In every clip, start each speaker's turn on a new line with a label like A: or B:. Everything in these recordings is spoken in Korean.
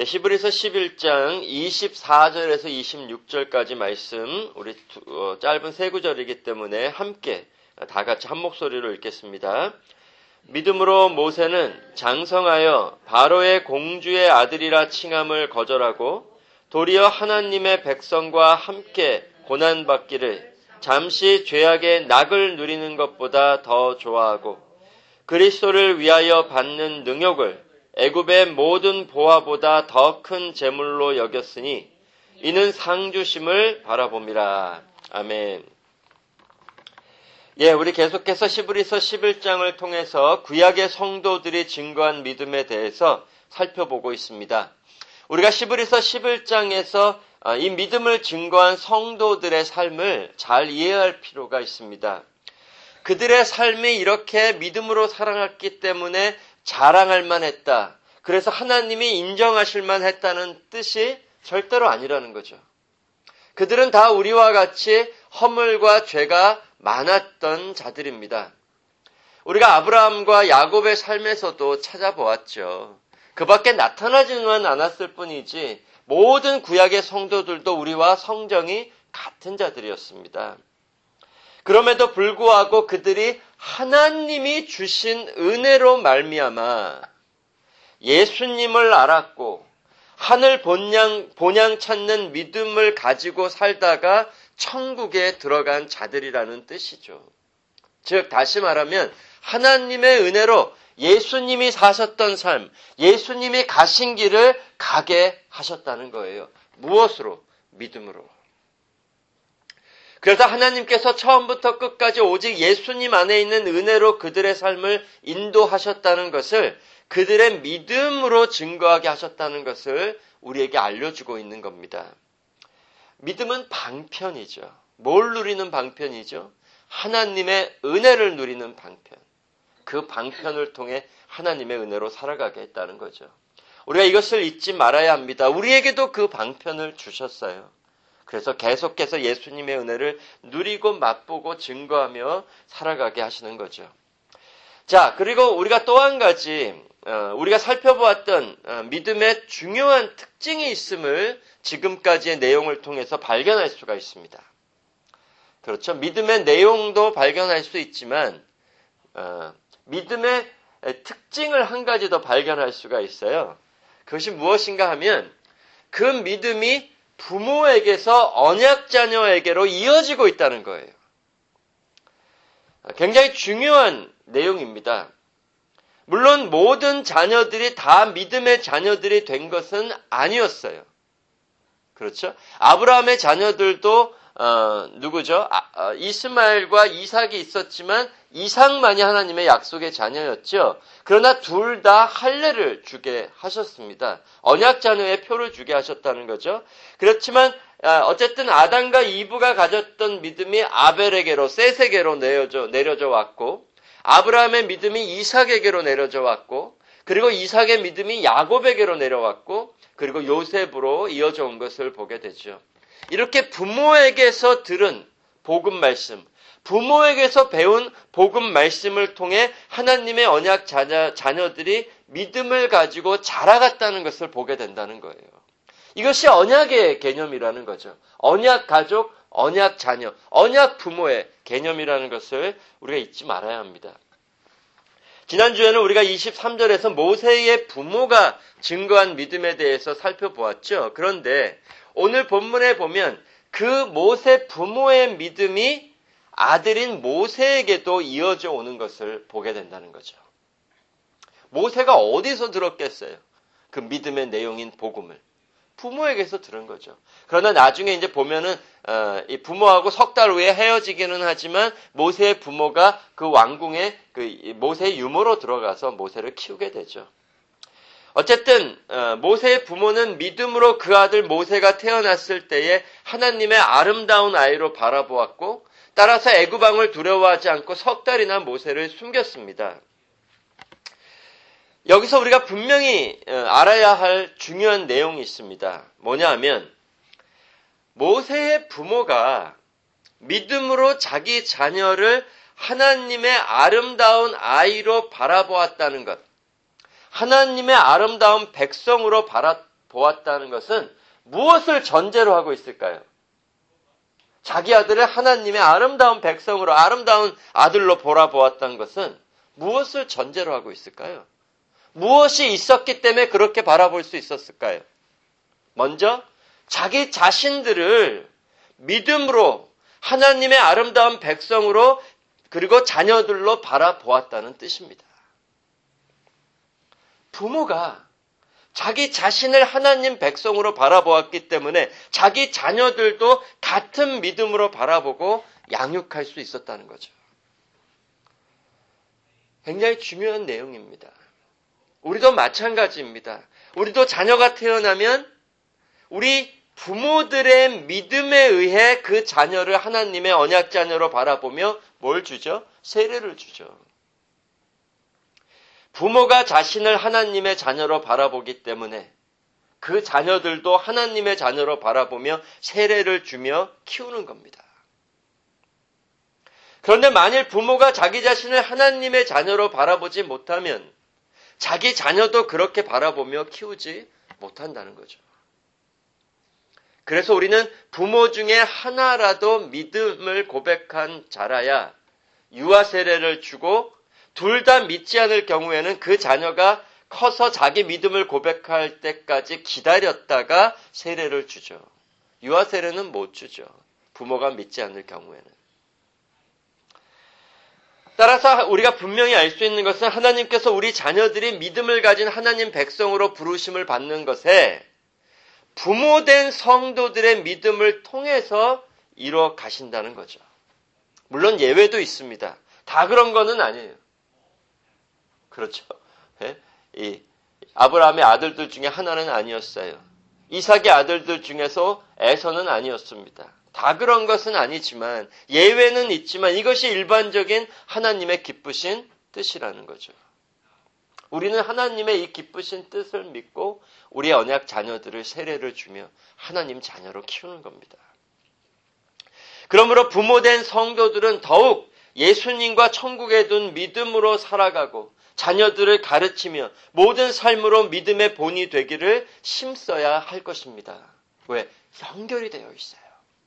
A: 히브리서 11장 24절에서 26절까지 말씀, 우리 짧은 세 구절이기 때문에 함께 다 같이 한 목소리로 읽겠습니다. 믿음으로 모세는 장성하여 바로의 공주의 아들이라 칭함을 거절하고 도리어 하나님의 백성과 함께 고난받기를 잠시 죄악의 낙을 누리는 것보다 더 좋아하고 그리스도를 위하여 받는 능욕을 애굽의 모든 보화보다 더 큰 재물로 여겼으니 이는 상주심을 바라봅니다. 아멘. 우리 계속해서 히브리서 11장을 통해서 구약의 성도들이 증거한 믿음에 대해서 살펴보고 있습니다. 우리가 히브리서 11장에서 이 믿음을 증거한 성도들의 삶을 잘 이해할 필요가 있습니다. 그들의 삶이 이렇게 믿음으로 살아갔기 때문에 자랑할 만했다. 그래서 하나님이 인정하실 만했다는 뜻이 절대로 아니라는 거죠. 그들은 다 우리와 같이 허물과 죄가 많았던 자들입니다. 우리가 아브라함과 야곱의 삶에서도 찾아보았죠. 그 밖에 나타나지는 않았을 뿐이지 모든 구약의 성도들도 우리와 성정이 같은 자들이었습니다. 그럼에도 불구하고 그들이 하나님이 주신 은혜로 말미암아 예수님을 알았고 하늘 본향 찾는 믿음을 가지고 살다가 천국에 들어간 자들이라는 뜻이죠. 즉 다시 말하면 하나님의 은혜로 예수님이 사셨던 삶, 예수님이 가신 길을 가게 하셨다는 거예요. 무엇으로? 믿음으로. 그래서 하나님께서 처음부터 끝까지 오직 예수님 안에 있는 은혜로 그들의 삶을 인도하셨다는 것을 그들의 믿음으로 증거하게 하셨다는 것을 우리에게 알려주고 있는 겁니다. 믿음은 방편이죠. 뭘 누리는 방편이죠? 하나님의 은혜를 누리는 방편. 그 방편을 통해 하나님의 은혜로 살아가게 했다는 거죠. 우리가 이것을 잊지 말아야 합니다. 우리에게도 그 방편을 주셨어요. 그래서 계속해서 예수님의 은혜를 누리고 맛보고 증거하며 살아가게 하시는 거죠. 자, 그리고 우리가 또 한 가지 우리가 살펴보았던 믿음의 중요한 특징이 있음을 지금까지의 내용을 통해서 발견할 수가 있습니다. 그렇죠. 믿음의 내용도 발견할 수 있지만 믿음의 특징을 한 가지 더 발견할 수가 있어요. 그것이 무엇인가 하면 그 믿음이 부모에게서 언약 자녀에게로 이어지고 있다는 거예요. 굉장히 중요한 내용입니다. 물론 모든 자녀들이 다 믿음의 자녀들이 된 것은 아니었어요. 그렇죠? 아브라함의 자녀들도 누구죠? 이스마엘과 이삭이 있었지만 이삭만이 하나님의 약속의 자녀였죠. 그러나 둘 다 할례를 주게 하셨습니다. 언약 자녀의 표를 주게 하셨다는 거죠. 그렇지만 어쨌든 아담과 이브가 가졌던 믿음이 아벨에게로 셋에게로 내려져 왔고 아브라함의 믿음이 이삭에게로 내려져 왔고 그리고 이삭의 믿음이 야곱에게로 내려왔고 그리고 요셉으로 이어져 온 것을 보게 되죠. 이렇게 부모에게서 들은 복음 말씀, 부모에게서 배운 복음 말씀을 통해 하나님의 언약 자녀들이 믿음을 가지고 자라갔다는 것을 보게 된다는 거예요. 이것이 언약의 개념이라는 거죠. 언약 가족, 언약 자녀, 언약 부모의 개념이라는 것을 우리가 잊지 말아야 합니다. 지난주에는 우리가 23절에서 모세의 부모가 증거한 믿음에 대해서 살펴보았죠. 그런데 오늘 본문에 보면 그 모세 부모의 믿음이 아들인 모세에게도 이어져 오는 것을 보게 된다는 거죠. 모세가 어디서 들었겠어요? 그 믿음의 내용인 복음을. 부모에게서 들은 거죠. 그러나 나중에 이제 보면은 이 부모하고 석 달 후에 헤어지기는 하지만 모세의 부모가 그 왕궁에 그 모세의 유모로 들어가서 모세를 키우게 되죠. 어쨌든 모세의 부모는 믿음으로 그 아들 모세가 태어났을 때에 하나님의 아름다운 아이로 바라보았고 따라서 애굽 왕을 두려워하지 않고 석 달이나 모세를 숨겼습니다. 여기서 우리가 분명히 알아야 할 중요한 내용이 있습니다. 뭐냐 하면 모세의 부모가 믿음으로 자기 자녀를 하나님의 아름다운 아이로 바라보았다는 것, 하나님의 아름다운 백성으로 보았다는 것은 무엇을 전제로 하고 있을까요? 자기 아들을 하나님의 아름다운 백성으로, 아름다운 아들로 보아보았다는 것은 무엇을 전제로 하고 있을까요? 무엇이 있었기 때문에 그렇게 바라볼 수 있었을까요? 먼저 자기 자신들을 믿음으로 하나님의 아름다운 백성으로 그리고 자녀들로 바라보았다는 뜻입니다. 부모가 자기 자신을 하나님 백성으로 바라보았기 때문에 자기 자녀들도 같은 믿음으로 바라보고 양육할 수 있었다는 거죠. 굉장히 중요한 내용입니다. 우리도 마찬가지입니다. 우리도 자녀가 태어나면 우리 부모들의 믿음에 의해 그 자녀를 하나님의 언약 자녀로 바라보며 뭘 주죠? 세례를 주죠. 부모가 자신을 하나님의 자녀로 바라보기 때문에 그 자녀들도 하나님의 자녀로 바라보며 세례를 주며 키우는 겁니다. 그런데 만일 부모가 자기 자신을 하나님의 자녀로 바라보지 못하면 자기 자녀도 그렇게 바라보며 키우지 못한다는 거죠. 그래서 우리는 부모 중에 하나라도 믿음을 고백한 자라야 유아 세례를 주고 둘 다 믿지 않을 경우에는 그 자녀가 커서 자기 믿음을 고백할 때까지 기다렸다가 세례를 주죠. 유아 세례는 못 주죠. 부모가 믿지 않을 경우에는. 따라서 우리가 분명히 알 수 있는 것은 하나님께서 우리 자녀들이 믿음을 가진 하나님 백성으로 부르심을 받는 것에 부모된 성도들의 믿음을 통해서 이루어 가신다는 거죠. 물론 예외도 있습니다. 다 그런 거는 아니에요. 그렇죠. 이 아브라함의 아들들 중에 하나는 아니었어요. 이삭의 아들들 중에서 에서는 아니었습니다. 다 그런 것은 아니지만 예외는 있지만 이것이 일반적인 하나님의 기쁘신 뜻이라는 거죠. 우리는 하나님의 이 기쁘신 뜻을 믿고 우리의 언약 자녀들을 세례를 주며 하나님 자녀로 키우는 겁니다. 그러므로 부모된 성도들은 더욱 예수님과 천국에 둔 믿음으로 살아가고 자녀들을 가르치며 모든 삶으로 믿음의 본이 되기를 힘써야 할 것입니다. 왜? 연결이 되어 있어요.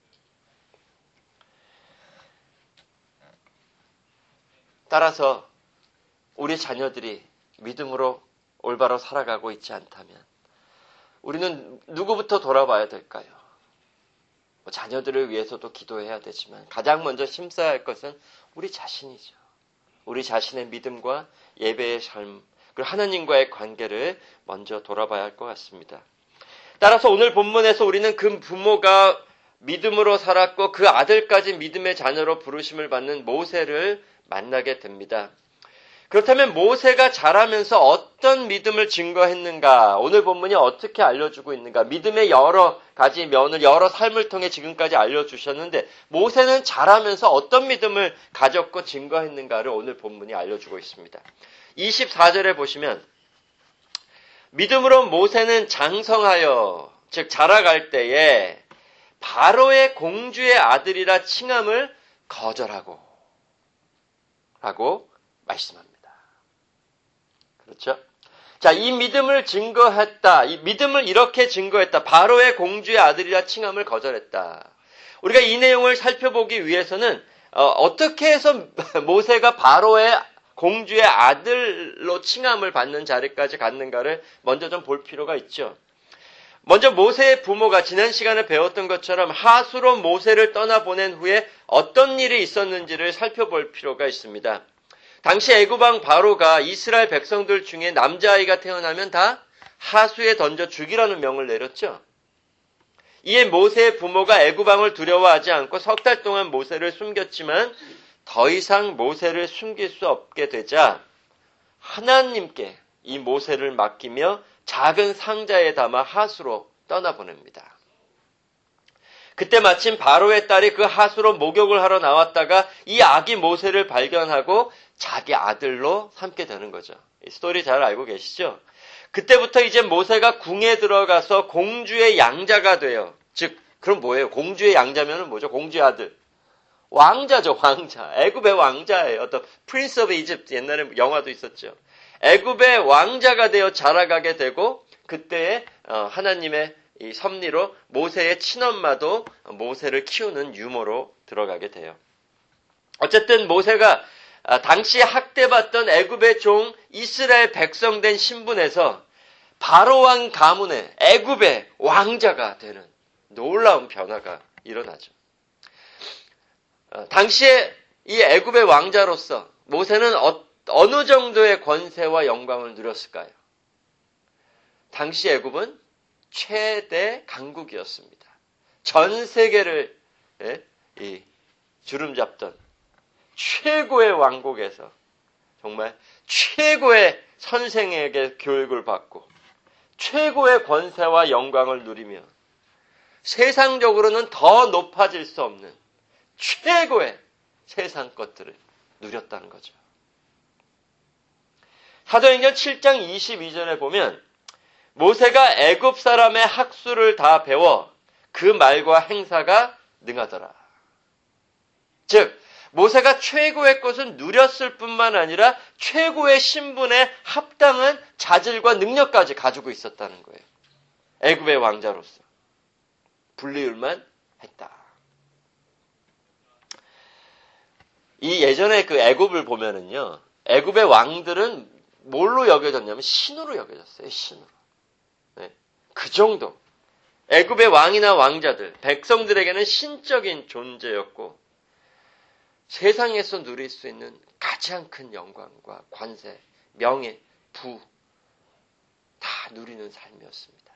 A: 따라서 우리 자녀들이 믿음으로 올바로 살아가고 있지 않다면 우리는 누구부터 돌아봐야 될까요? 자녀들을 위해서도 기도해야 되지만 가장 먼저 힘써야 할 것은 우리 자신이죠. 우리 자신의 믿음과 예배의 삶, 그리고 하나님과의 관계를 먼저 돌아봐야 할 것 같습니다. 따라서 오늘 본문에서 우리는 그 부모가 믿음으로 살았고 그 아들까지 믿음의 자녀로 부르심을 받는 모세를 만나게 됩니다. 그렇다면 모세가 자라면서 어떤 믿음을 증거했는가? 오늘 본문이 어떻게 알려주고 있는가? 믿음의 여러 가지 면을 여러 삶을 통해 지금까지 알려주셨는데 모세는 자라면서 어떤 믿음을 가졌고 증거했는가를 오늘 본문이 알려주고 있습니다. 24절에 보시면 믿음으로 모세는 장성하여 즉 자라갈 때에 바로의 공주의 아들이라 칭함을 거절하고 라고 말씀합니다. 그렇죠? 자, 이 믿음을 증거했다. 이 믿음을 이렇게 증거했다. 바로의 공주의 아들이라 칭함을 거절했다. 우리가 이 내용을 살펴보기 위해서는 어떻게 해서 모세가 바로의 공주의 아들로 칭함을 받는 자리까지 갔는가를 먼저 좀 볼 필요가 있죠. 먼저 모세의 부모가 지난 시간에 배웠던 것처럼 하수로 모세를 떠나보낸 후에 어떤 일이 있었는지를 살펴볼 필요가 있습니다. 당시 애굽왕 바로가 이스라엘 백성들 중에 남자아이가 태어나면 다 하수에 던져 죽이라는 명을 내렸죠. 이에 모세의 부모가 애굽왕을 두려워하지 않고 석 달 동안 모세를 숨겼지만 더 이상 모세를 숨길 수 없게 되자 하나님께 이 모세를 맡기며 작은 상자에 담아 하수로 떠나보냅니다. 그때 마침 바로의 딸이 그 하수로 목욕을 하러 나왔다가 이 아기 모세를 발견하고 자기 아들로 삼게 되는 거죠. 이 스토리 잘 알고 계시죠? 그때부터 이제 모세가 궁에 들어가서 공주의 양자가 돼요. 즉, 그럼 뭐예요? 공주의 양자면은 뭐죠? 공주의 아들. 왕자죠, 왕자. 애굽의 왕자예요. The Prince of Egypt 옛날에 영화도 있었죠. 애굽의 왕자가 되어 자라가게 되고 그때에 하나님의 이 섭리로 모세의 친엄마도 모세를 키우는 유모로 들어가게 돼요. 어쨌든 모세가 당시 학대받던 애굽의 종 이스라엘 백성 된 신분에서 바로 왕 가문의 애굽의 왕자가 되는 놀라운 변화가 일어나죠. 당시에 이 애굽의 왕자로서 모세는 어느 정도의 권세와 영광을 누렸을까요? 당시 애굽은 최대 강국이었습니다. 전 세계를 주름잡던 최고의 왕국에서 정말 최고의 선생에게 교육을 받고 최고의 권세와 영광을 누리며 세상적으로는 더 높아질 수 없는 최고의 세상 것들을 누렸다는 거죠. 사도행전 7장 22절에 보면 모세가 애굽 사람의 학수를 다 배워 그 말과 행사가 능하더라. 즉 모세가 최고의 것을 누렸을 뿐만 아니라 최고의 신분에 합당한 자질과 능력까지 가지고 있었다는 거예요. 애굽의 왕자로서 불리울만 했다. 이 예전에 그 애굽을 보면은요, 애굽의 왕들은 뭘로 여겨졌냐면 신으로 여겨졌어요. 신으로. 네. 그 정도. 애굽의 왕이나 왕자들, 백성들에게는 신적인 존재였고 세상에서 누릴 수 있는 가장 큰 영광과 관세, 명예, 부 다 누리는 삶이었습니다.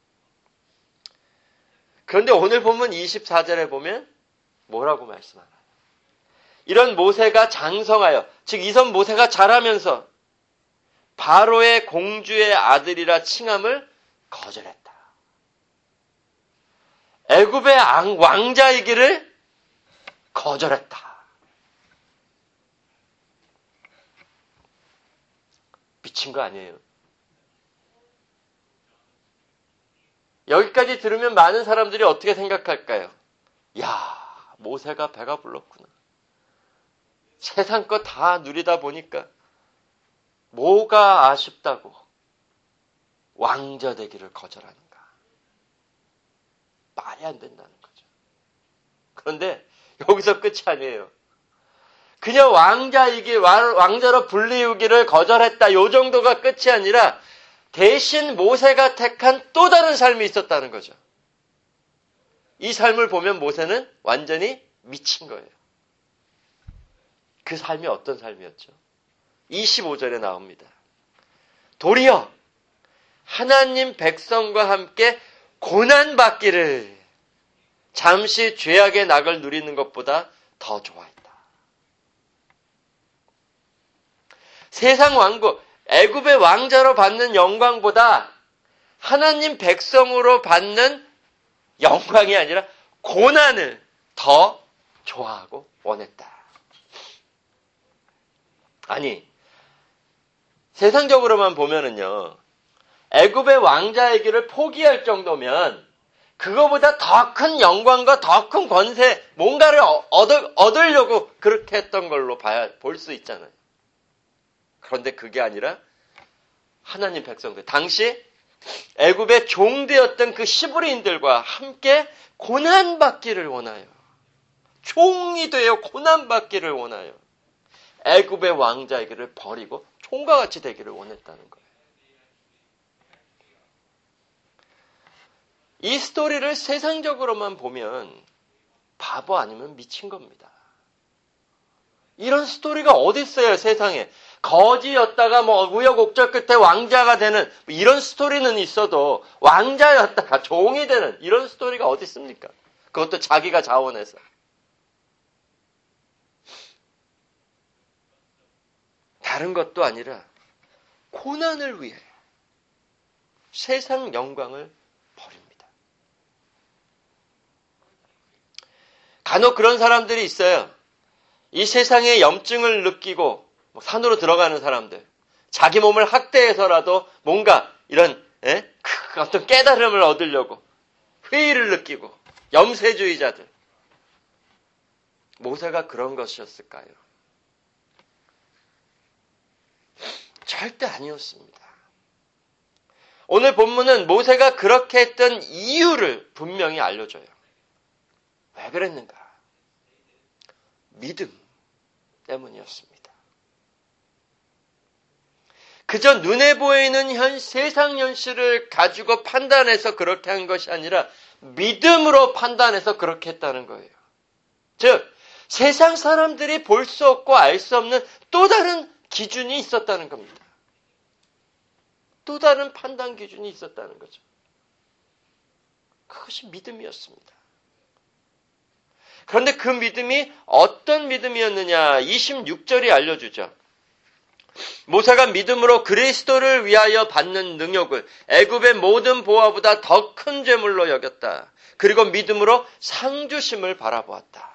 A: 그런데 오늘 보면 24절에 보면 뭐라고 말씀하나요? 이런 모세가 장성하여, 즉 이선 모세가 자라면서 바로의 공주의 아들이라 칭함을 거절했다. 애굽의 왕자이기를 거절했다. 미친 거 아니에요? 여기까지 들으면 많은 사람들이 어떻게 생각할까요? 야, 모세가 배가 불렀구나. 세상 거 다 누리다 보니까 뭐가 아쉽다고 왕자 되기를 거절하는가. 말이 안 된다는 거죠. 그런데 여기서 끝이 아니에요. 그냥 왕자로 불리우기를 거절했다. 요 정도가 끝이 아니라 대신 모세가 택한 또 다른 삶이 있었다는 거죠. 이 삶을 보면 모세는 완전히 미친 거예요. 그 삶이 어떤 삶이었죠? 25절에 나옵니다. 도리어 하나님 백성과 함께 고난받기를 잠시 죄악의 낙을 누리는 것보다 더 좋아했다. 세상 왕국, 애굽의 왕자로 받는 영광보다 하나님 백성으로 받는 영광이 아니라 고난을 더 좋아하고 원했다. 아니, 세상적으로만 보면은요, 애굽의 왕자의 길을 포기할 정도면 그거보다 더 큰 영광과 더 큰 권세, 뭔가를 얻으려고 그렇게 했던 걸로 볼 수 있잖아요. 그런데 그게 아니라 하나님 백성들, 당시 애굽의 종되었던 그 히브리인들과 함께 고난받기를 원하여, 종이 되어 고난받기를 원하여 애굽의 왕자에게를 버리고 총과 같이 되기를 원했다는 거예요. 이 스토리를 세상적으로만 보면 바보 아니면 미친 겁니다. 이런 스토리가 어디 있어요, 세상에. 거지였다가 우여곡절 끝에 왕자가 되는 이런 스토리는 있어도 왕자였다가 종이 되는 이런 스토리가 어디 있습니까? 그것도 자기가 자원해서. 다른 것도 아니라 고난을 위해 세상 영광을 버립니다. 간혹 그런 사람들이 있어요. 이 세상의 염증을 느끼고 산으로 들어가는 사람들, 자기 몸을 학대해서라도 뭔가 이런 어떤 깨달음을 얻으려고 회의를 느끼고 염세주의자들. 모세가 그런 것이었을까요? 절대 아니었습니다. 오늘 본문은 모세가 그렇게 했던 이유를 분명히 알려줘요. 왜 그랬는가? 믿음 때문이었습니다. 그저 눈에 보이는 세상 현실을 가지고 판단해서 그렇게 한 것이 아니라 믿음으로 판단해서 그렇게 했다는 거예요. 즉, 세상 사람들이 볼 수 없고 알 수 없는 또 다른 기준이 있었다는 겁니다. 또 다른 판단 기준이 있었다는 거죠. 그것이 믿음이었습니다. 그런데 그 믿음이 어떤 믿음이었느냐? 26절이 알려주죠. 모세가 믿음으로 그리스도를 위하여 받는 능력을 애굽의 모든 보화보다 더 큰 죄물로 여겼다. 그리고 믿음으로 상주심을 바라보았다.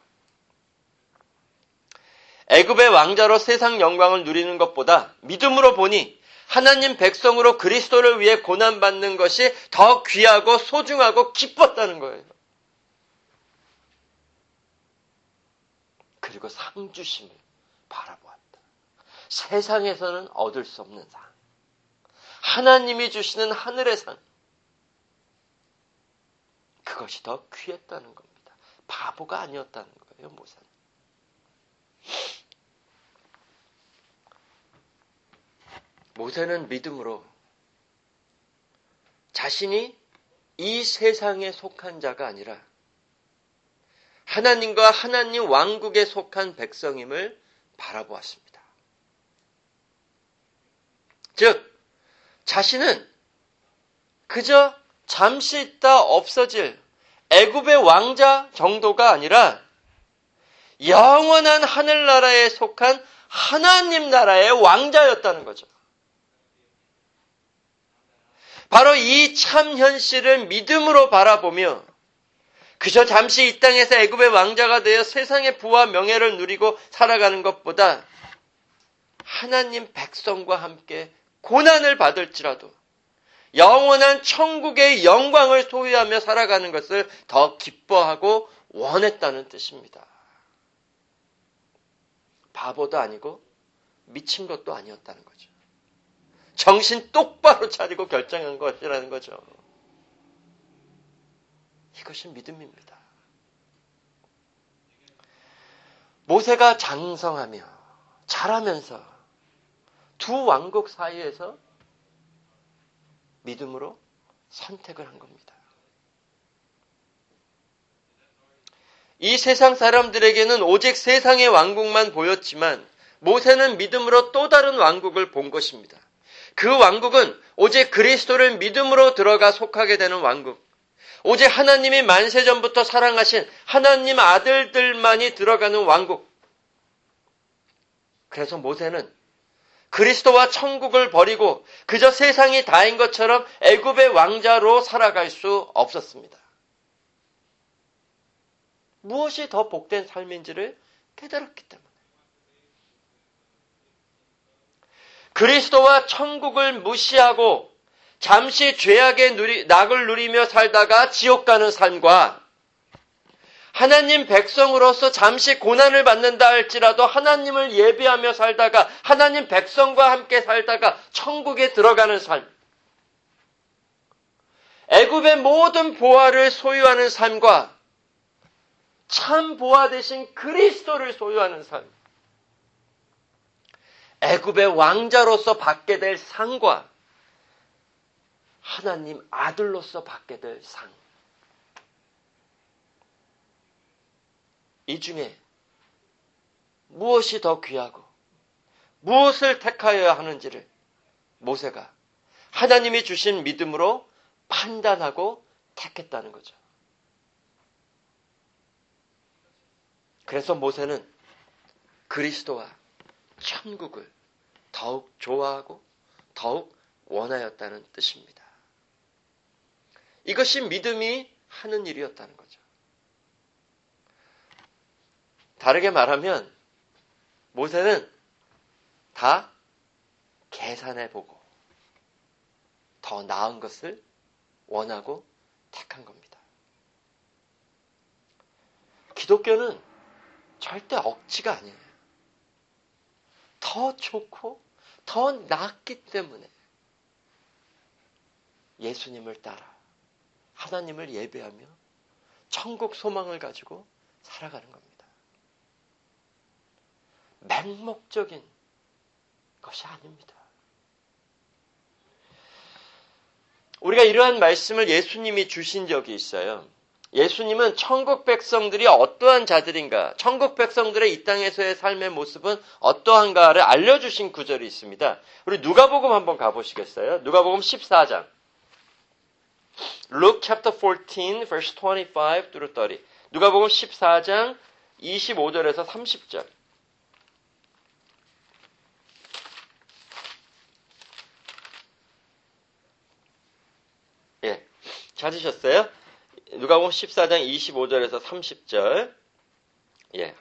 A: 애굽의 왕자로 세상 영광을 누리는 것보다 믿음으로 보니 하나님 백성으로 그리스도를 위해 고난받는 것이 더 귀하고 소중하고 기뻤다는 거예요. 그리고 상주심을 바라보았다. 세상에서는 얻을 수 없는 상. 하나님이 주시는 하늘의 상. 그것이 더 귀했다는 겁니다. 바보가 아니었다는 거예요, 모세는. 모세는 믿음으로 자신이 이 세상에 속한 자가 아니라 하나님과 하나님 왕국에 속한 백성임을 바라보았습니다. 즉, 자신은 그저 잠시 있다 없어질 애굽의 왕자 정도가 아니라 영원한 하늘나라에 속한 하나님 나라의 왕자였다는 거죠. 바로 이 참 현실을 믿음으로 바라보며 그저 잠시 이 땅에서 애굽의 왕자가 되어 세상의 부와 명예를 누리고 살아가는 것보다 하나님 백성과 함께 고난을 받을지라도 영원한 천국의 영광을 소유하며 살아가는 것을 더 기뻐하고 원했다는 뜻입니다. 바보도 아니고 미친 것도 아니었다는 거죠. 정신 똑바로 차리고 결정한 것이라는 거죠. 이것이 믿음입니다. 모세가 장성하며 자라면서 두 왕국 사이에서 믿음으로 선택을 한 겁니다. 이 세상 사람들에게는 오직 세상의 왕국만 보였지만 모세는 믿음으로 또 다른 왕국을 본 것입니다. 그 왕국은 오직 그리스도를 믿음으로 들어가 속하게 되는 왕국. 오직 하나님이 만세전부터 사랑하신 하나님 아들들만이 들어가는 왕국. 그래서 모세는 그리스도와 천국을 버리고 그저 세상이 다인 것처럼 애굽의 왕자로 살아갈 수 없었습니다. 무엇이 더 복된 삶인지를 깨달았기 때문에. 그리스도와 천국을 무시하고 잠시 죄악의 낙을 누리며 살다가 지옥 가는 삶과 하나님 백성으로서 잠시 고난을 받는다 할지라도 하나님을 예배하며 살다가 하나님 백성과 함께 살다가 천국에 들어가는 삶. 애굽의 모든 보화를 소유하는 삶과 참 보화 대신 그리스도를 소유하는 삶. 애굽의 왕자로서 받게 될 상과 하나님 아들로서 받게 될 상. 이 중에 무엇이 더 귀하고 무엇을 택하여야 하는지를 모세가 하나님이 주신 믿음으로 판단하고 택했다는 거죠. 그래서 모세는 그리스도와 천국을 더욱 좋아하고 더욱 원하였다는 뜻입니다. 이것이 믿음이 하는 일이었다는 거죠. 다르게 말하면 모세는 다 계산해보고 더 나은 것을 원하고 택한 겁니다. 기독교는 절대 억지가 아니에요. 더 좋고 더 낫기 때문에 예수님을 따라 하나님을 예배하며 천국 소망을 가지고 살아가는 겁니다. 맹목적인 것이 아닙니다. 우리가 이러한 말씀을 예수님이 주신 적이 있어요. 예수님은 천국 백성들이 어떠한 자들인가, 천국 백성들의 이 땅에서의 삶의 모습은 어떠한가를 알려주신 구절이 있습니다. 우리 누가복음 한번 가보시겠어요? 누가복음 14장. Luke chapter 14, verse 25 through 30. 누가복음 14장 25절에서 30절. 예, 찾으셨어요? 누가복음 14장 25절에서 30절. 예,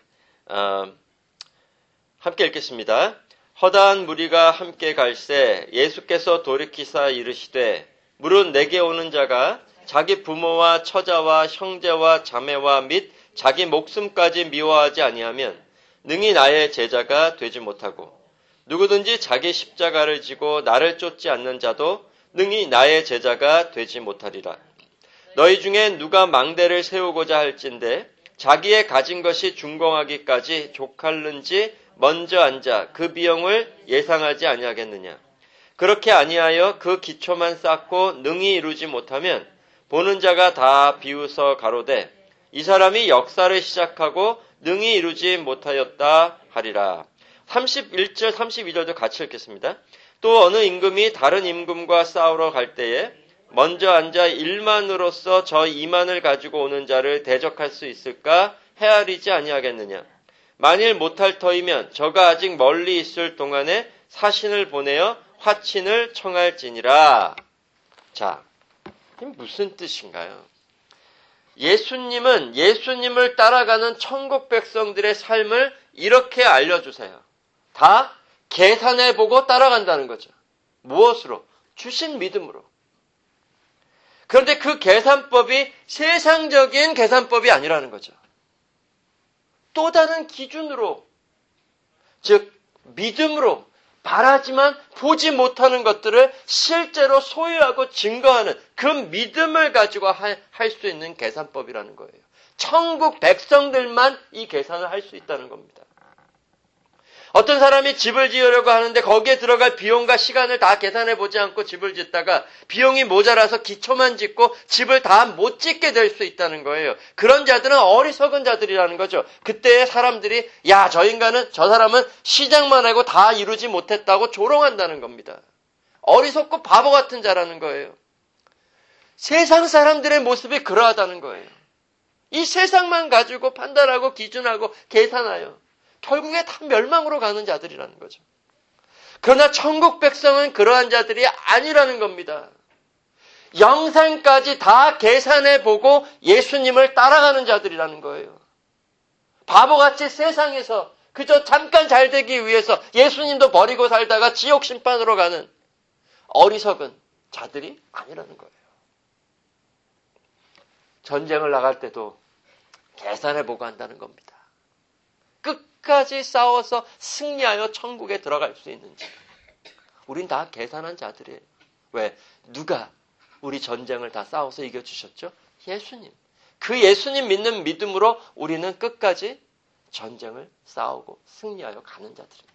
A: 함께 읽겠습니다. 허다한 무리가 함께 갈새 예수께서 돌이키사 이르시되 물은 내게 오는 자가 자기 부모와 처자와 형제와 자매와 및 자기 목숨까지 미워하지 아니하면 능히 나의 제자가 되지 못하고 누구든지 자기 십자가를 지고 나를 쫓지 않는 자도 능히 나의 제자가 되지 못하리라. 너희 중에 누가 망대를 세우고자 할진대 자기의 가진 것이 준공하기까지 족할는지 먼저 앉아 그 비용을 예상하지 아니하겠느냐. 그렇게 아니하여 그 기초만 쌓고 능히 이루지 못하면 보는 자가 다 비웃어 가로되 이 사람이 역사를 시작하고 능히 이루지 못하였다 하리라. 31절 32절도 같이 읽겠습니다. 또 어느 임금이 다른 임금과 싸우러 갈 때에 먼저 앉아 1만으로서 저 2만을 가지고 오는 자를 대적할 수 있을까 헤아리지 아니하겠느냐. 만일 못할 터이면 저가 아직 멀리 있을 동안에 사신을 보내어 화친을 청할지니라. 자, 이게 무슨 뜻인가요? 예수님은 예수님을 따라가는 천국 백성들의 삶을 이렇게 알려주세요. 다 계산해보고 따라간다는 거죠. 무엇으로? 주신 믿음으로. 그런데 그 계산법이 세상적인 계산법이 아니라는 거죠. 또 다른 기준으로, 즉 믿음으로 바라지만 보지 못하는 것들을 실제로 소유하고 증거하는 그 믿음을 가지고 할 수 있는 계산법이라는 거예요. 천국 백성들만 이 계산을 할 수 있다는 겁니다. 어떤 사람이 집을 지으려고 하는데 거기에 들어갈 비용과 시간을 다 계산해 보지 않고 집을 짓다가 비용이 모자라서 기초만 짓고 집을 다 못 짓게 될 수 있다는 거예요. 그런 자들은 어리석은 자들이라는 거죠. 그때 사람들이 야, 저 인간은, 저 사람은 시작만 하고 다 이루지 못했다고 조롱한다는 겁니다. 어리석고 바보 같은 자라는 거예요. 세상 사람들의 모습이 그러하다는 거예요. 이 세상만 가지고 판단하고 기준하고 계산하여 결국에 다 멸망으로 가는 자들이라는 거죠. 그러나 천국 백성은 그러한 자들이 아니라는 겁니다. 영상까지 다 계산해보고 예수님을 따라가는 자들이라는 거예요. 바보같이 세상에서 그저 잠깐 잘 되기 위해서 예수님도 버리고 살다가 지옥 심판으로 가는 어리석은 자들이 아니라는 거예요. 전쟁을 나갈 때도 계산해보고 한다는 겁니다. 끝까지 싸워서 승리하여 천국에 들어갈 수 있는지. 우린 다 계산한 자들이에요. 왜? 누가 우리 전쟁을 다 싸워서 이겨주셨죠? 예수님. 그 예수님 믿는 믿음으로 우리는 끝까지 전쟁을 싸우고 승리하여 가는 자들입니다.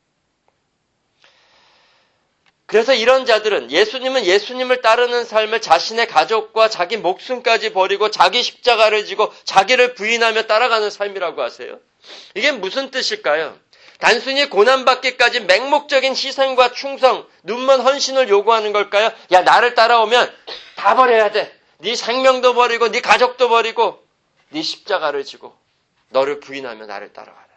A: 그래서 이런 자들은 예수님은 예수님을 따르는 삶을 자신의 가족과 자기 목숨까지 버리고 자기 십자가를 지고 자기를 부인하며 따라가는 삶이라고 하세요. 이게 무슨 뜻일까요? 단순히 고난받기까지 맹목적인 희생과 충성, 눈먼 헌신을 요구하는 걸까요? 야, 나를 따라오면 다 버려야 돼. 네 생명도 버리고 네 가족도 버리고 네 십자가를 지고 너를 부인하며 나를 따라와라.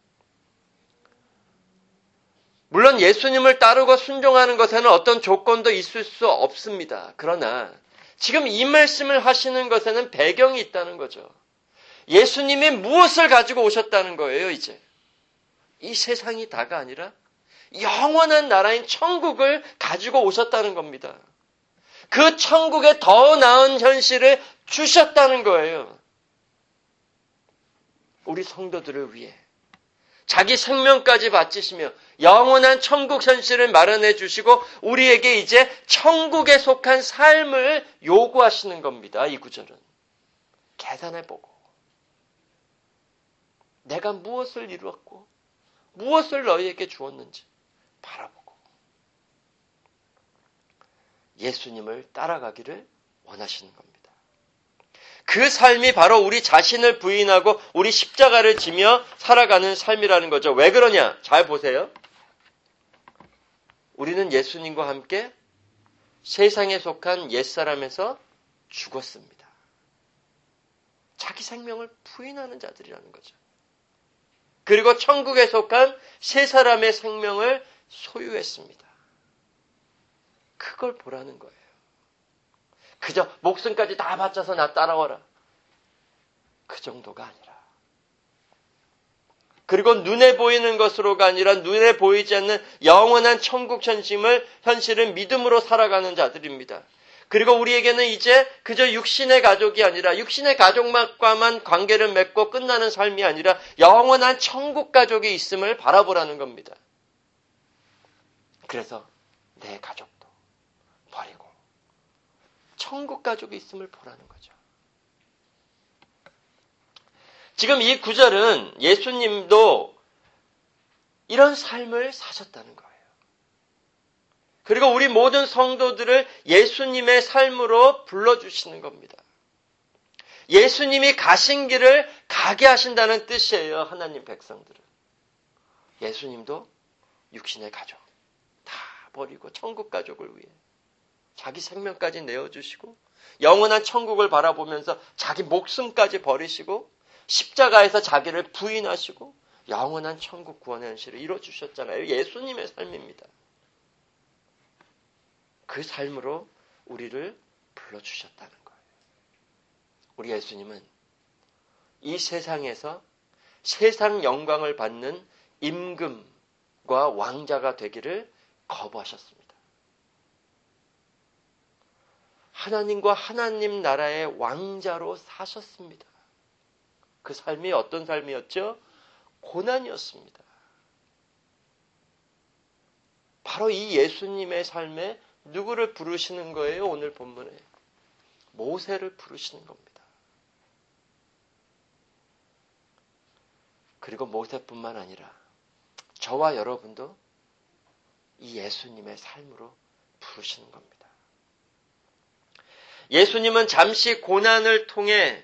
A: 물론 예수님을 따르고 순종하는 것에는 어떤 조건도 있을 수 없습니다. 그러나 지금 이 말씀을 하시는 것에는 배경이 있다는 거죠. 예수님이 무엇을 가지고 오셨다는 거예요, 이제. 이 세상이 다가 아니라 영원한 나라인 천국을 가지고 오셨다는 겁니다. 그 천국에 더 나은 현실을 주셨다는 거예요. 우리 성도들을 위해 자기 생명까지 바치시며 영원한 천국 현실을 마련해 주시고 우리에게 이제 천국에 속한 삶을 요구하시는 겁니다. 이 구절은. 계산해보고 내가 무엇을 이루었고 무엇을 너희에게 주었는지 바라보고 예수님을 따라가기를 원하시는 겁니다. 그 삶이 바로 우리 자신을 부인하고 우리 십자가를 지며 살아가는 삶이라는 거죠. 왜 그러냐? 잘 보세요. 우리는 예수님과 함께 세상에 속한 옛사람에서 죽었습니다. 자기 생명을 부인하는 자들이라는 거죠. 그리고 천국에 속한 새 사람의 생명을 소유했습니다. 그걸 보라는 거예요. 그저 목숨까지 다 바쳐서 나 따라와라. 그 정도가 아니라. 그리고 눈에 보이는 것으로가 아니라 눈에 보이지 않는 영원한 천국 현실을 믿음으로 살아가는 자들입니다. 그리고 우리에게는 이제 그저 육신의 가족이 아니라 육신의 가족과만 관계를 맺고 끝나는 삶이 아니라 영원한 천국 가족이 있음을 바라보라는 겁니다. 그래서 내 가족도 버리고 천국 가족이 있음을 보라는 거죠. 지금 이 구절은 예수님도 이런 삶을 사셨다는 거예요. 그리고 우리 모든 성도들을 예수님의 삶으로 불러주시는 겁니다. 예수님이 가신 길을 가게 하신다는 뜻이에요. 하나님 백성들은. 예수님도 육신의 가족 다 버리고 천국 가족을 위해 자기 생명까지 내어주시고 영원한 천국을 바라보면서 자기 목숨까지 버리시고 십자가에서 자기를 부인하시고 영원한 천국 구원의 현실을 이뤄주셨잖아요. 예수님의 삶입니다. 그 삶으로 우리를 불러주셨다는 거예요. 우리 예수님은 이 세상에서 세상 영광을 받는 임금과 왕자가 되기를 거부하셨습니다. 하나님과 하나님 나라의 왕자로 사셨습니다. 그 삶이 어떤 삶이었죠? 고난이었습니다. 바로 이 예수님의 삶에 누구를 부르시는 거예요? 오늘 본문에. 모세를 부르시는 겁니다. 그리고 모세뿐만 아니라 저와 여러분도 이 예수님의 삶으로 부르시는 겁니다. 예수님은 잠시 고난을 통해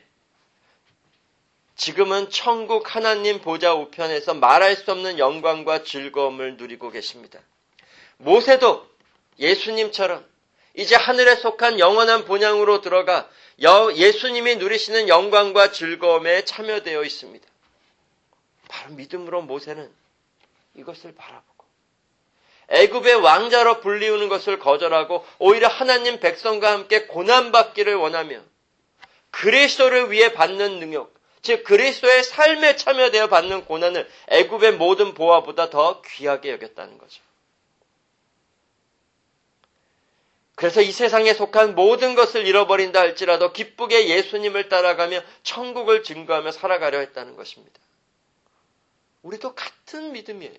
A: 지금은 천국 하나님 보좌 우편에서 말할 수 없는 영광과 즐거움을 누리고 계십니다. 모세도 예수님처럼 이제 하늘에 속한 영원한 본향으로 들어가 예수님이 누리시는 영광과 즐거움에 참여되어 있습니다. 바로 믿음으로 모세는 이것을 바라보고 애굽의 왕자로 불리우는 것을 거절하고 오히려 하나님 백성과 함께 고난받기를 원하며 그리스도를 위해 받는 능력, 즉 그리스도의 삶에 참여되어 받는 고난을 애굽의 모든 보화보다 더 귀하게 여겼다는 거죠. 그래서 이 세상에 속한 모든 것을 잃어버린다 할지라도 기쁘게 예수님을 따라가며 천국을 증거하며 살아가려 했다는 것입니다. 우리도 같은 믿음이에요.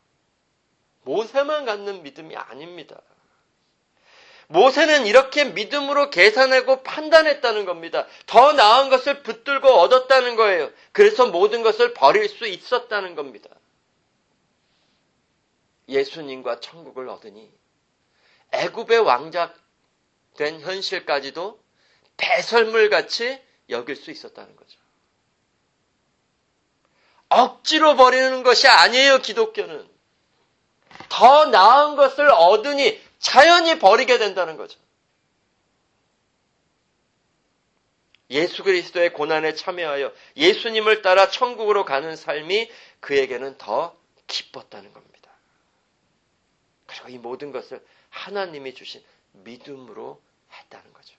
A: 모세만 갖는 믿음이 아닙니다. 모세는 이렇게 믿음으로 계산하고 판단했다는 겁니다. 더 나은 것을 붙들고 얻었다는 거예요. 그래서 모든 것을 버릴 수 있었다는 겁니다. 예수님과 천국을 얻으니 애굽의 왕자 된 현실까지도 배설물같이 여길 수 있었다는 거죠. 억지로 버리는 것이 아니에요, 기독교는. 더 나은 것을 얻으니 자연히 버리게 된다는 거죠. 예수 그리스도의 고난에 참여하여 예수님을 따라 천국으로 가는 삶이 그에게는 더 기뻤다는 겁니다. 그리고 이 모든 것을 하나님이 주신 믿음으로 했다는 거죠.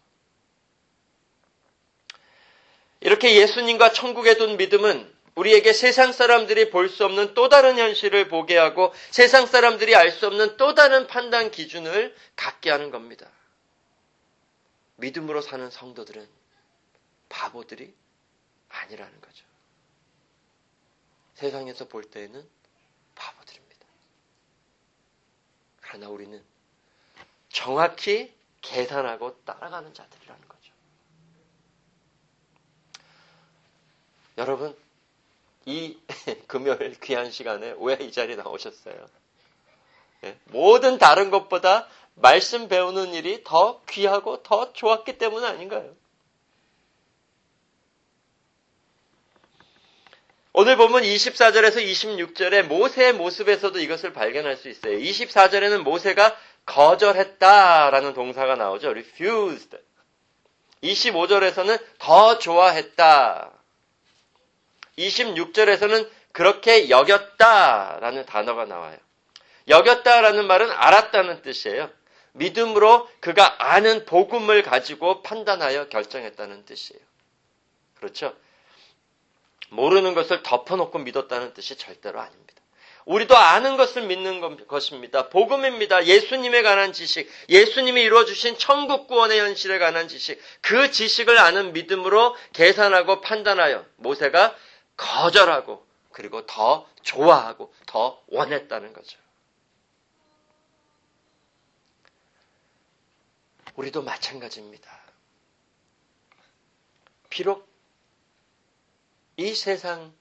A: 이렇게 예수님과 천국에 둔 믿음은 우리에게 세상 사람들이 볼 수 없는 또 다른 현실을 보게 하고 세상 사람들이 알 수 없는 또 다른 판단 기준을 갖게 하는 겁니다. 믿음으로 사는 성도들은 바보들이 아니라는 거죠. 세상에서 볼 때에는 바보들입니다. 그러나 우리는 정확히 계산하고 따라가는 자들이라는 거죠. 여러분, 이 금요일 귀한 시간에 왜 이 자리에 나오셨어요? 모든 다른 것보다 말씀 배우는 일이 더 귀하고 더 좋았기 때문 아닌가요? 오늘 보면 24절에서 26절에 모세의 모습에서도 이것을 발견할 수 있어요. 24절에는 모세가 거절했다라는 동사가 나오죠. refused. 25절에서는 더 좋아했다. 26절에서는 그렇게 여겼다라는 단어가 나와요. 여겼다라는 말은 알았다는 뜻이에요. 믿음으로 그가 아는 복음을 가지고 판단하여 결정했다는 뜻이에요. 그렇죠? 모르는 것을 덮어놓고 믿었다는 뜻이 절대로 아닙니다. 우리도 아는 것을 믿는 것입니다. 복음입니다. 예수님에 관한 지식, 예수님이 이루어주신 천국 구원의 현실에 관한 지식, 그 지식을 아는 믿음으로 계산하고 판단하여 모세가 거절하고 그리고 더 좋아하고 더 원했다는 거죠. 우리도 마찬가지입니다. 비록 이 세상에서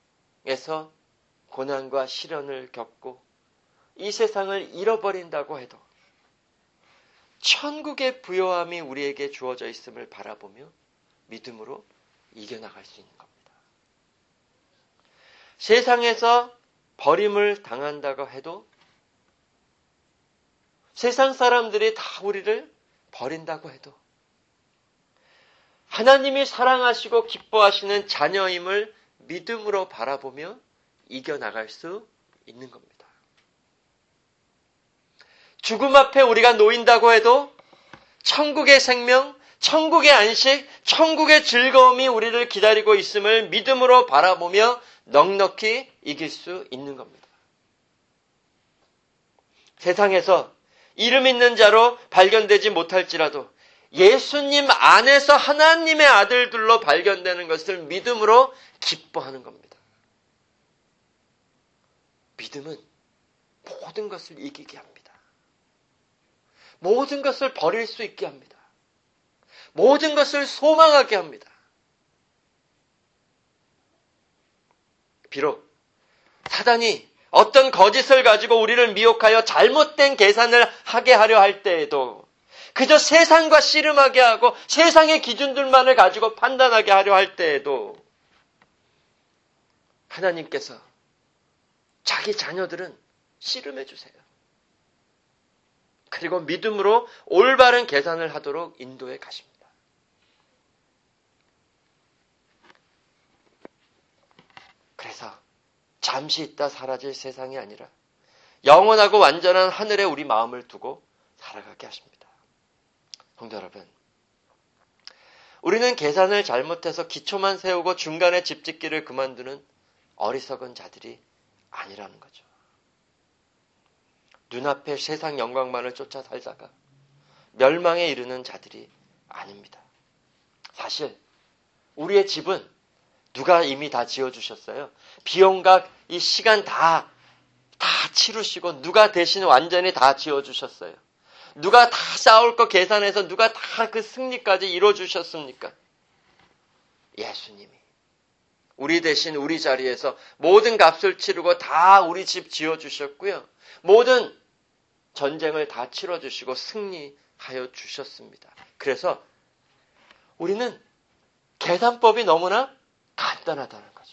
A: 고난과 시련을 겪고 이 세상을 잃어버린다고 해도 천국의 부요함이 우리에게 주어져 있음을 바라보며 믿음으로 이겨나갈 수 있는 겁니다. 세상에서 버림을 당한다고 해도 세상 사람들이 다 우리를 버린다고 해도 하나님이 사랑하시고 기뻐하시는 자녀임을 믿음으로 바라보며 이겨나갈 수 있는 겁니다. 죽음 앞에 우리가 놓인다고 해도 천국의 생명, 천국의 안식, 천국의 즐거움이 우리를 기다리고 있음을 믿음으로 바라보며 넉넉히 이길 수 있는 겁니다. 세상에서 이름 있는 자로 발견되지 못할지라도 예수님 안에서 하나님의 아들들로 발견되는 것을 믿음으로 기뻐하는 겁니다. 믿음은 모든 것을 이기게 합니다. 모든 것을 버릴 수 있게 합니다. 모든 것을 소망하게 합니다. 비록 사단이 어떤 거짓을 가지고 우리를 미혹하여 잘못된 계산을 하게 하려 할 때에도 그저 세상과 씨름하게 하고 세상의 기준들만을 가지고 판단하게 하려 할 때에도 하나님께서 자기 자녀들은 씨름해 주세요. 그리고 믿음으로 올바른 계산을 하도록 인도해 가십니다. 그래서 잠시 있다 사라질 세상이 아니라 영원하고 완전한 하늘에 우리 마음을 두고 살아가게 하십니다. 성도 여러분, 우리는 계산을 잘못해서 기초만 세우고 중간에 집 짓기를 그만두는 어리석은 자들이 아니라는 거죠. 눈앞에 세상 영광만을 쫓아 살다가 멸망에 이르는 자들이 아닙니다. 사실 우리의 집은 누가 이미 다 지어주셨어요. 비용과 이 시간 다 치르시고 누가 대신 완전히 다 지어주셨어요. 누가 다 싸울 거 계산해서 누가 다 그 승리까지 이뤄주셨습니까? 예수님이 우리 대신 우리 자리에서 모든 값을 치르고 다 우리 집 지어주셨고요. 모든 전쟁을 다 치러주시고 승리하여 주셨습니다. 그래서 우리는 계산법이 너무나 간단하다는 거죠.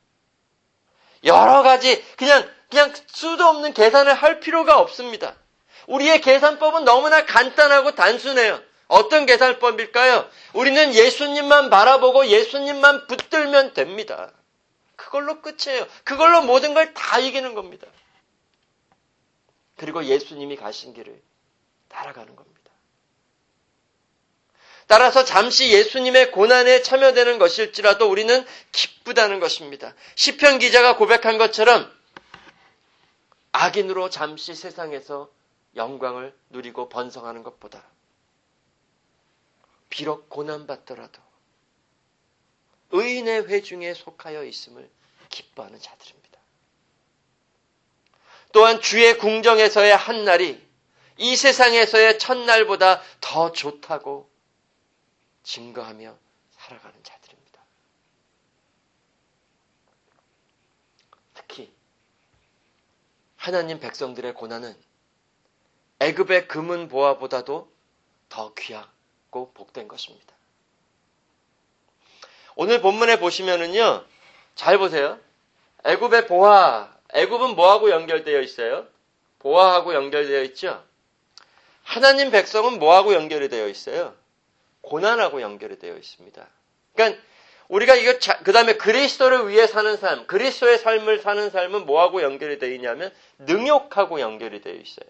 A: 여러 가지 그냥 수도 없는 계산을 할 필요가 없습니다. 우리의 계산법은 너무나 간단하고 단순해요. 어떤 계산법일까요? 우리는 예수님만 바라보고 예수님만 붙들면 됩니다. 그걸로 끝이에요. 그걸로 모든 걸 다 이기는 겁니다. 그리고 예수님이 가신 길을 따라가는 겁니다. 따라서 잠시 예수님의 고난에 참여되는 것일지라도 우리는 기쁘다는 것입니다. 시편 기자가 고백한 것처럼 악인으로 잠시 세상에서 영광을 누리고 번성하는 것보다 비록 고난받더라도 의인의 회중에 속하여 있음을 기뻐합니다. 기뻐하는 자들입니다. 또한 주의 궁정에서의 한 날이 이 세상에서의 첫날보다 더 좋다고 증거하며 살아가는 자들입니다. 특히 하나님 백성들의 고난은 애굽의 금은 보화보다도 더 귀하고 복된 것입니다. 오늘 본문에 보시면은요, 잘 보세요. 애굽의 보화, 애굽은 뭐하고 연결되어 있어요? 보화하고 연결되어 있죠? 하나님 백성은 뭐하고 연결이 되어 있어요? 고난하고 연결이 되어 있습니다. 그러니까 우리가 그 다음에 그리스도를 위해 사는 삶, 그리스도의 삶을 사는 삶은 뭐하고 연결이 되어 있냐면 능욕하고 연결이 되어 있어요.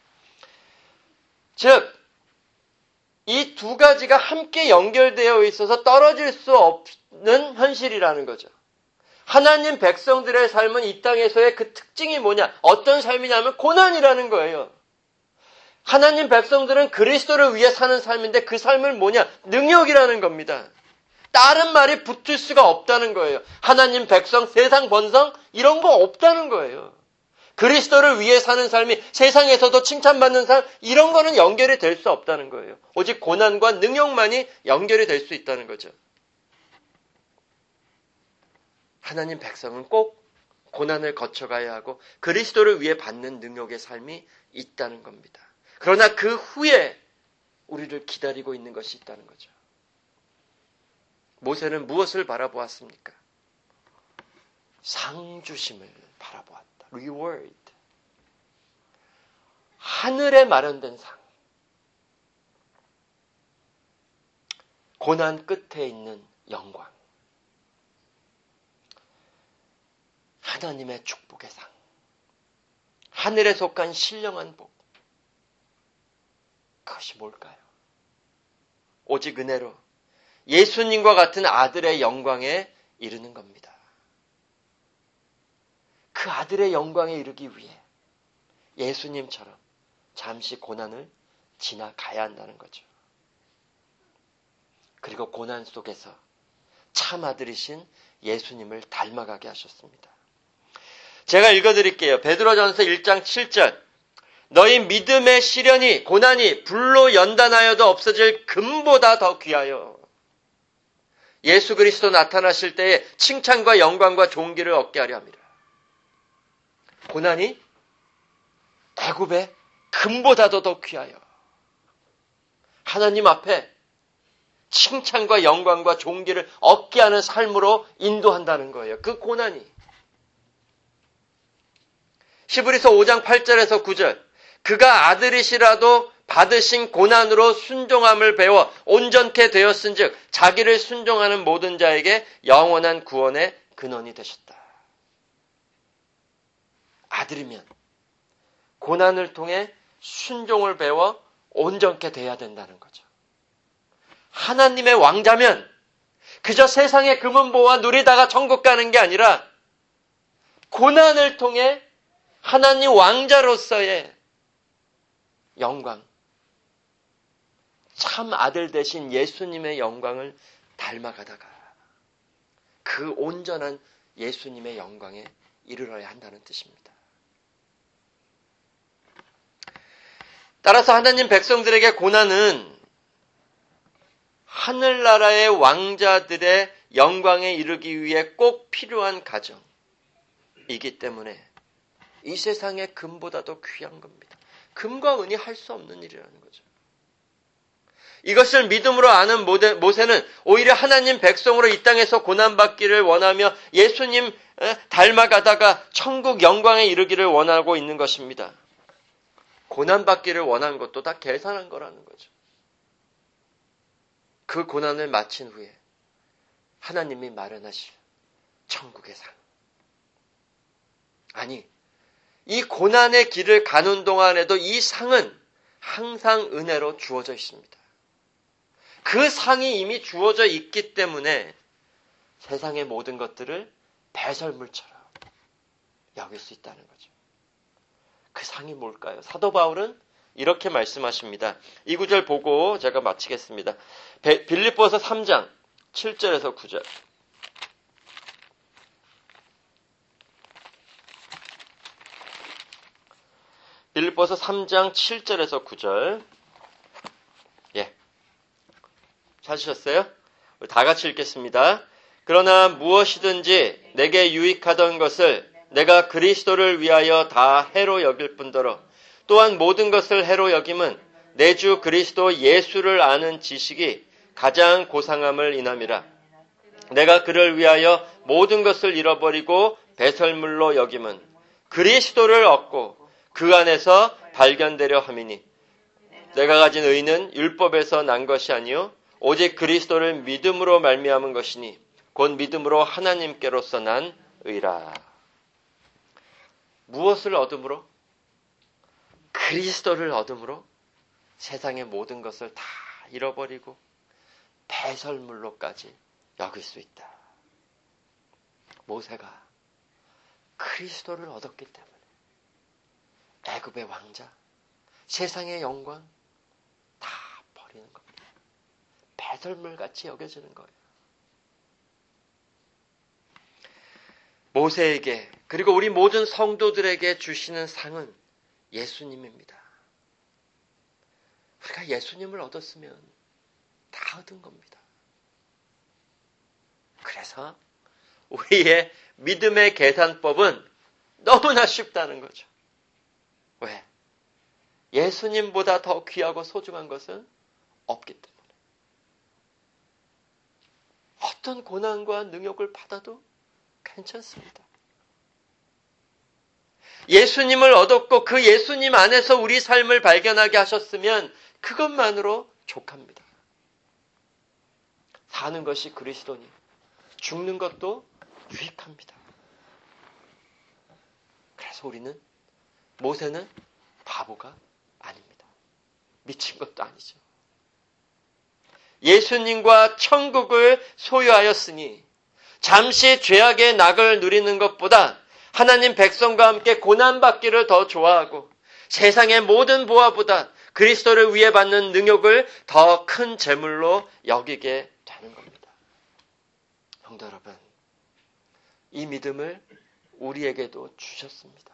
A: 즉, 이 두 가지가 함께 연결되어 있어서 떨어질 수 없는 현실이라는 거죠. 하나님 백성들의 삶은 이 땅에서의 그 특징이 뭐냐? 어떤 삶이냐면 고난이라는 거예요. 하나님 백성들은 그리스도를 위해 사는 삶인데 그 삶은 뭐냐? 능욕이라는 겁니다. 다른 말이 붙을 수가 없다는 거예요. 하나님 백성, 세상 번성 이런 거 없다는 거예요. 그리스도를 위해 사는 삶이 세상에서도 칭찬받는 삶 이런 거는 연결이 될 수 없다는 거예요. 오직 고난과 능욕만이 연결이 될 수 있다는 거죠. 하나님 백성은 꼭 고난을 거쳐가야 하고 그리스도를 위해 받는 능욕의 삶이 있다는 겁니다. 그러나 그 후에 우리를 기다리고 있는 것이 있다는 거죠. 모세는 무엇을 바라보았습니까? 상 주심을 바라보았다. reward. 하늘에 마련된 상. 고난 끝에 있는 영광. 하나님의 축복의 상. 하늘에 속한 신령한 복. 그것이 뭘까요? 오직 은혜로 예수님과 같은 아들의 영광에 이르는 겁니다. 그 아들의 영광에 이르기 위해 예수님처럼 잠시 고난을 지나가야 한다는 거죠. 그리고 고난 속에서 참 아들이신 예수님을 닮아가게 하셨습니다. 제가 읽어드릴게요. 베드로전서 1장 7절. 너희 믿음의 시련이 고난이 불로 연단하여도 없어질 금보다 더 귀하여 예수 그리스도 나타나실 때에 칭찬과 영광과 존귀를 얻게 하려 합니다. 고난이 대굽의 금보다도 더 귀하여 하나님 앞에 칭찬과 영광과 존귀를 얻게 하는 삶으로 인도한다는 거예요. 그 고난이. 히브리서 5장 8절에서 9절. 그가 아들이시라도 받으신 고난으로 순종함을 배워 온전케 되었은즉 자기를 순종하는 모든 자에게 영원한 구원의 근원이 되셨다. 아들이면 고난을 통해 순종을 배워 온전케 돼야 된다는 거죠. 하나님의 왕자면 그저 세상의 금은보화 누리다가 천국 가는 게 아니라 고난을 통해 하나님 왕자로서의 영광, 참 아들 되신 예수님의 영광을 닮아가다가 그 온전한 예수님의 영광에 이르러야 한다는 뜻입니다. 따라서 하나님 백성들에게 고난은 하늘나라의 왕자들의 영광에 이르기 위해 꼭 필요한 과정이기 때문에 이 세상의 금보다도 귀한 겁니다. 금과 은이 할 수 없는 일이라는 거죠. 이것을 믿음으로 아는 모세는 오히려 하나님 백성으로 이 땅에서 고난받기를 원하며 예수님 닮아가다가 천국 영광에 이르기를 원하고 있는 것입니다. 고난받기를 원한 것도 다 계산한 거라는 거죠. 그 고난을 마친 후에 하나님이 마련하실 천국의 상. 아니, 이 고난의 길을 가는 동안에도 이 상은 항상 은혜로 주어져 있습니다. 그 상이 이미 주어져 있기 때문에 세상의 모든 것들을 배설물처럼 여길 수 있다는 거죠. 그 상이 뭘까요? 사도 바울은 이렇게 말씀하십니다. 이 구절 보고 제가 마치겠습니다. 빌립보서 3장 7절에서 9절. 빌립보서 3장 7절에서 9절. 예. 찾으셨어요? 다 같이 읽겠습니다. 그러나 무엇이든지 내게 유익하던 것을 내가 그리스도를 위하여 다 해로 여길 뿐더러 또한 모든 것을 해로 여김은 내 주 그리스도 예수를 아는 지식이 가장 고상함을 인함이라. 내가 그를 위하여 모든 것을 잃어버리고 배설물로 여김은 그리스도를 얻고 그 안에서 발견되려 함이니 내가 가진 의는 율법에서 난 것이 아니요 오직 그리스도를 믿음으로 말미암은 것이니 곧 믿음으로 하나님께로서 난 의라. 무엇을 얻음으로? 그리스도를 얻음으로 세상의 모든 것을 다 잃어버리고 배설물로까지 여길 수 있다. 모세가 그리스도를 얻었기 때문에 애굽의 왕자, 세상의 영광 다 버리는 겁니다. 배설물같이 여겨지는 거예요. 모세에게 그리고 우리 모든 성도들에게 주시는 상은 예수님입니다. 우리가 예수님을 얻었으면 다 얻은 겁니다. 그래서 우리의 믿음의 계산법은 너무나 쉽다는 거죠. 왜? 예수님보다 더 귀하고 소중한 것은 없기 때문에. 어떤 고난과 능욕을 받아도 괜찮습니다. 예수님을 얻었고 그 예수님 안에서 우리 삶을 발견하게 하셨으면 그것만으로 족합니다. 사는 것이 그리스도니 죽는 것도 유익합니다. 그래서 우리는 모세는 바보가 아닙니다. 미친 것도 아니죠. 예수님과 천국을 소유하였으니 잠시 죄악의 낙을 누리는 것보다 하나님 백성과 함께 고난받기를 더 좋아하고 세상의 모든 보화보다 그리스도를 위해 받는 능욕을 더 큰 재물로 여기게 되는 겁니다. 성도 여러분, 이 믿음을 우리에게도 주셨습니다.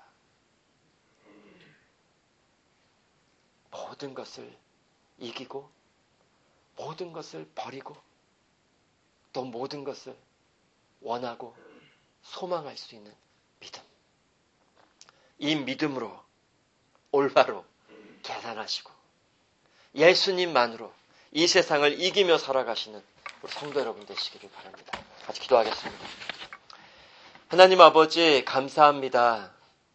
A: 모든 것을 이기고 모든 것을 버리고 또 모든 것을 원하고 소망할 수 있는 믿음. 이 믿음으로 올바로 계산하시고 예수님만으로 이 세상을 이기며 살아가시는 우리 성도 여러분 되시기를 바랍니다. 같이 기도하겠습니다. 하나님 아버지 감사합니다.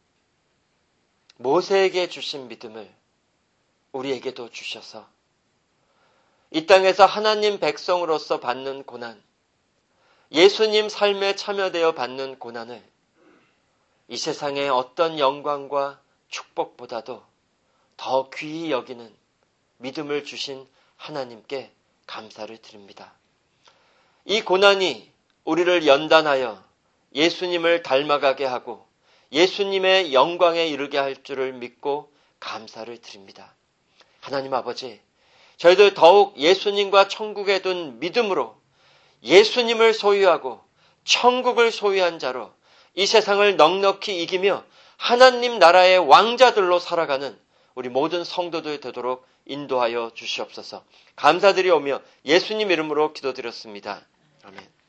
A: 모세에게 주신 믿음을 우리에게도 주셔서 이 땅에서 하나님 백성으로서 받는 고난, 예수님 삶에 참여되어 받는 고난을 이 세상의 어떤 영광과 축복보다도 더 귀히 여기는 믿음을 주신 하나님께 감사를 드립니다. 이 고난이 우리를 연단하여 예수님을 닮아가게 하고 예수님의 영광에 이르게 할 줄을 믿고 감사를 드립니다. 하나님 아버지, 저희들 더욱 예수님과 천국에 둔 믿음으로 예수님을 소유하고 천국을 소유한 자로 이 세상을 넉넉히 이기며 하나님 나라의 왕자들로 살아가는 우리 모든 성도들 되도록 인도하여 주시옵소서. 감사드리오며 예수님 이름으로 기도드렸습니다. 아멘.